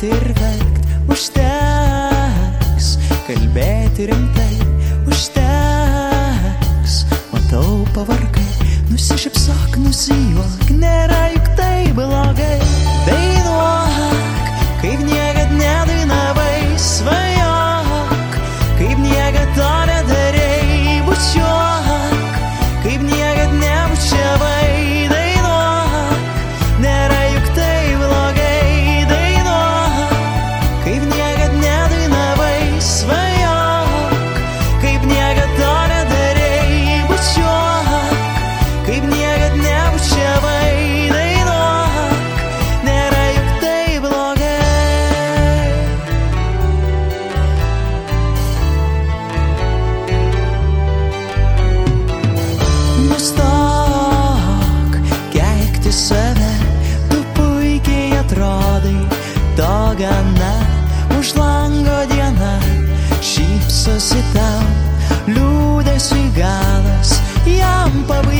kalbėti ir verkt užteks, kalbėti rimtai užteks. Matau pavargai, nusišypsok, nusijuok, nėra juk tai blogai. Dainuok, kaip niekad nedainavai, svajok, kaip niekad to nedarei, bučiuok, kaip niekad nebučiavai. Dainuok, nėra juk tai blogai. Dainuok, kaip niekad nedainavai, svajok, kaip niekad to nedarei, bučiuok, kaip niekad nebučiavai. Dainuok, nėra juk tai blogai. Nustok keikti save, tu puikiai atrodai, to gana. Už lango diena šypsosi tau, liūdesiui galas, jam pabaiga.